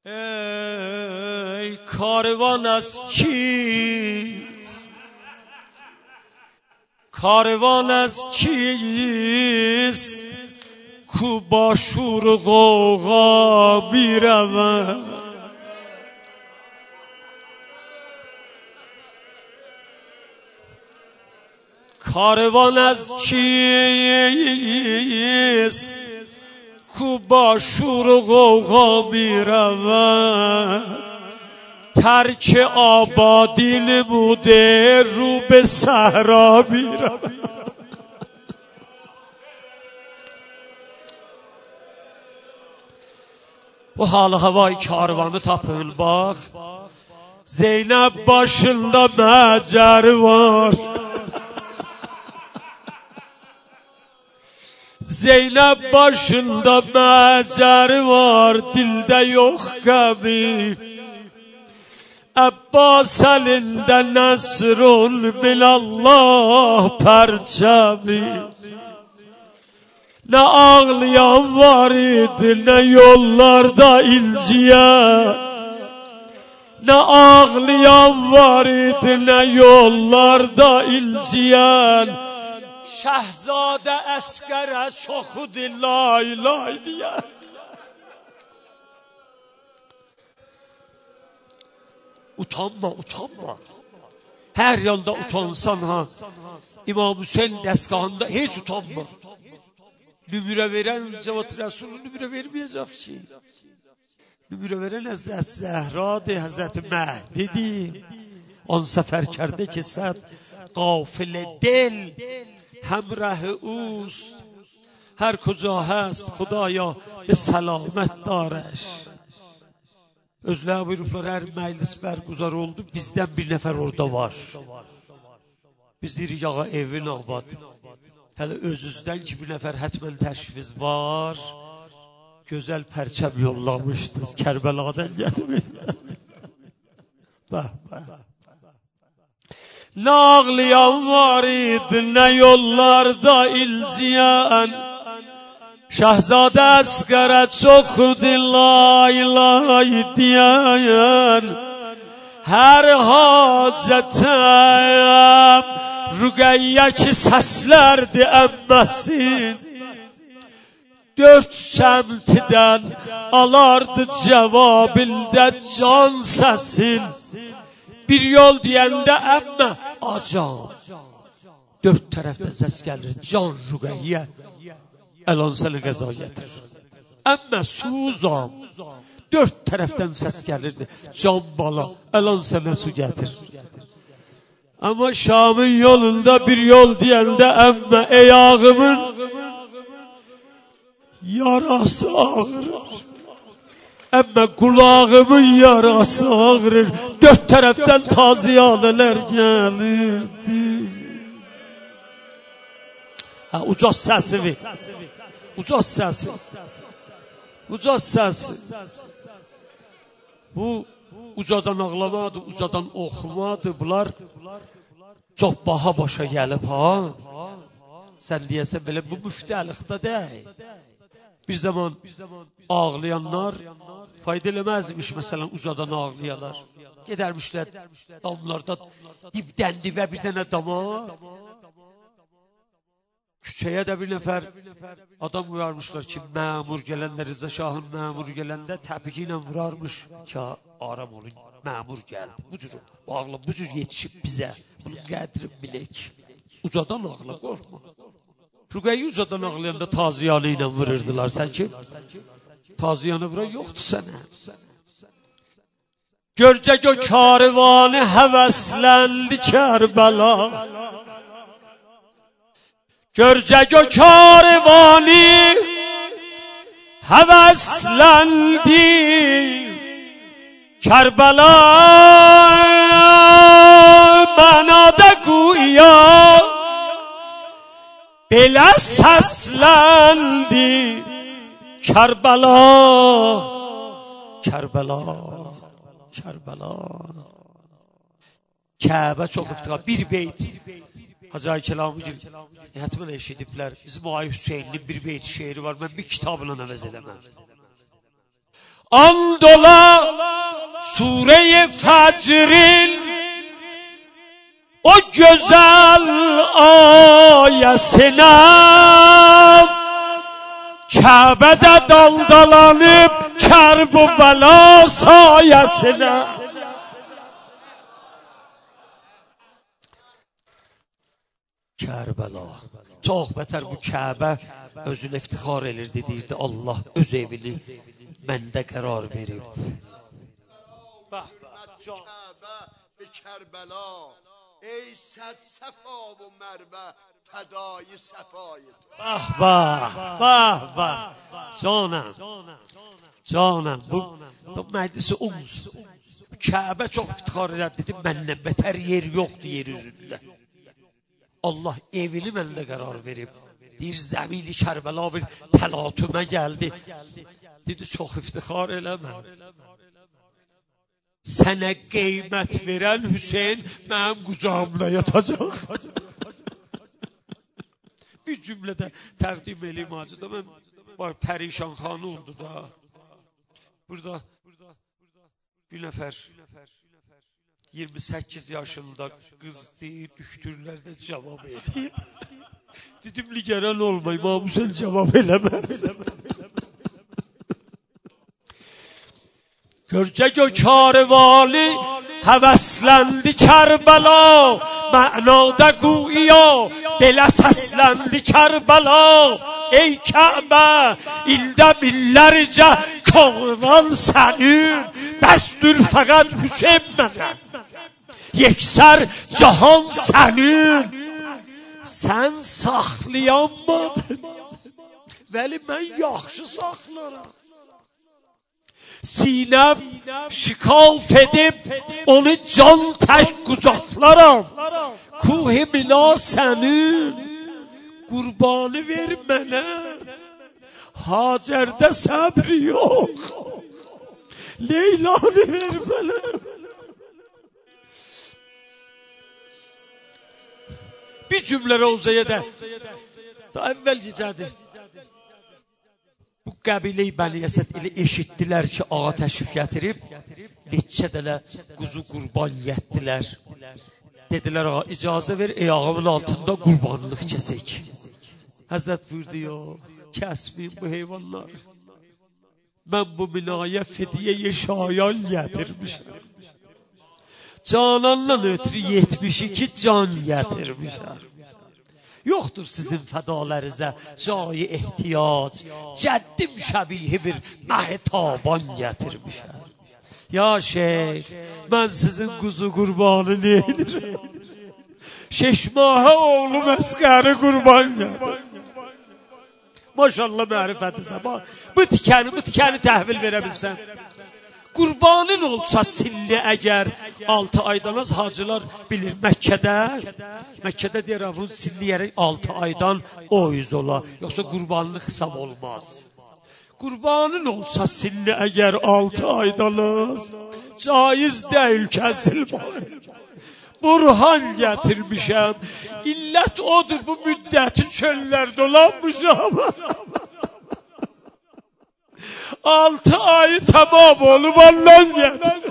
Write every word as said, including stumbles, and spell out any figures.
ای کاروان از کیست؟ کاروان از کیست کو با شور و غوغا می رود؟ کاروان از کیست کو با شور و غوغا می رود؟ ترک آبادی نموده رو به صحرا می رود. Bu halı havayı karvanı tapın bak. Zeynep başında mecer var. Zeynep başında mecer var. Dilde yok gemi. Abbas elinde nesrun minallah perçemi. Ne ağlayan var idi ne yollarda ilciye. Ne ağlayan var idi ne yollarda ilciyen. Şehzade Eskere çoxudu lay lay diye. Utanma, utanma. Her yanda utansan ha. İmam Hüseyin destgahında hiç utanma. Nümre veren Cevat Resulü nümre vermeyecek ki. Nümre veren Hazreti Zehra'dı, Hazreti Mehdi'di. On sefer kerde ki sen gafile del همراه اوست. هر کجا هست خدایا به سلامت دارش. Özler buyuruplar her meclis berguzar oldu. Bizden bir nefer orada var. Biz deyirik ağa evin abad. Hele özüzden ki bir nefer hatmen təşviz var. Güzel perçem yollamışdınız. Kerbeladan gelmiş. Bah bah. Ne ağlayan var idi ne yollarda ilciyen. Şehzade Eskere çoxudu lay lay diyen. Her hacetem Rüqeyye ki səslərdi əmməsin. Dört səmtidən alardı cevabində can səsin. Bir yol deyəndə əmmə acan. Dört tərəfdən səs gəlir. Can Rüqeyyə əlan sənə qəza gətir. Əmmə suzam. Dört tərəfdən səs gəlirdi. Can bala əlan sənə su gətir. Ama Şam'ın yolunda bir yol deyəndə əmmə eyağımın yarası ağrır. Əmmə kulağımın yarası ağrır. Dört tərəfdən taziyaneler gəlirdi. Ha, ucaz səsi ver. Ucaz səsi. Ucaz səsi. Bu ucadan ağlamadı, ucadan oxumadı. Bunlar çox baha başa gəlib ha. Sən deyəsən belə bu müftəlikdə deyil. Bir zaman ağlayanlar fayda eləməzmiş məsələn ucadan ağlayalar. Gedərmişlər damlarda dibdən dibə bir dənə dama. Küçəyə də bir nəfər adam vurarmışlar ki, məmur gələndə, Rıza Şahın məmur gələndə təpiki ilə vurarmış ki, aram olun, məmur gəldi. Bu cür ağla, bu cür yetişib bizə. Bunun qədrini bilək. Ucadan ağla, qorxma. Rüqeyyi ucadan ağlayanda taziyanı ilə vururdular. Sən ki, taziyanı vuran yoxdur sənə. Görcək o karvanı həvəsləndi Kərbəla. Görcək o karvanı həvəsləndi Kərbəla. Mənada güya belə səsləndi Kərbəla. Kərbəla. Kərbəla. Kəbə çox iftiqa. Bir beyt. Hacı Kelamı gül. Hətmən eşidiblər. Bizim Ay Hüseyin'in bir beyt şeiri var. Mən bir kitabla əvəz edəməm. and ola Sure-i Fecr'in o güzel ayesine, Kabe'de daldalanıp Kerbela sayesine. Kerbela. Çox bətər bu Kəbə özünə iftixar elirdi, deyirdi Allah öz evini məndə qərar verib. Kəbə ve Kerbela, ey səd səfa bu mərvə fədayı səfayı. Bah bah bah bah. Canım. Canım bu bu məclisi uns. Kəbə çox iftixar edirdi, dedi məndən bətər yer yoxdur yer üzündə. Allah evini məndə qərar verib. Deyir zəmili Kərbəla bir təlatümə gəldi. Dedi çox iftixar eləmə. Sənə qiymət verən Hüseyin mənim qucağımda yatacaq. Bir cümlədə təqdim eləyim hacıda. Mən var pərişan xanı oldu da. Burada bir nəfər iyirmi səkkiz yaşında qız deyir, düşdürlərdə cavab edib. Dedim, ligərən olma, İmam Hüseyin cavab eləmə. Görcə gökar vali, həvəsləndi Kərbəla, mənada quya, belə səsləndi Kərbəla. Ey Kəbə, ildə millərcə korvan sənin, bəsdür fəqət Hüseyin mənə. Yeksər cahan sənin, sən saxlayanmadın, vəli mən yaxşı saxlaram. Sinem şikaf edib, onu can tək qucaqlaram. Kuh-i Mila sənin, qurbanı ver mənə. Hacərdə səbr yox, Leylanı ver mənə. Bir cümlə Rovzəyə də da əvvəl gecədir. Bu qəbilə-i Bəni Əsəd ilə eşitdilər ki, ağa təşrif gətirib, neçə dələ quzu qurban yetdilər. Dedilər, ağa icazə ver, ey ağamın altında qurbanlıq kəsək. Həzrət buyurdu, yox, kəsməyin bu heyvanlar. Mən bu binaya fidiyyə şayan gətirmişəm. Canandan ötürü yetmiş iki can gətirmişəm. Yoxdur sizin fədalərizə cayı ehtiyac, cəddim şəbihi bir məhtaban gətirmişəm. Ya şeyh, mən sizin quzu qurbanı neydirim? Şeşmahə oğlum əsqəri qurban gətir. Maşallah mərifətinizə bax. Bu tikəni, bu tikəni təhvil verə bilsən. Qurbanın olsa sinni əgər altı aydan az hacılar bilir Məkkədə. Məkkədə deyər, bunun sinni yeri altı aydan o yüz ola. Yoxsa qurbanlıq hesab olmaz. Qurbanın olsa sinni əgər altı aydan az, caiz deyil kəsilmək. Burhan gətirmişəm. İllət odur, bu müddəti çöllərdə olanmışam. Altı ayı tamam olub ondan gətir.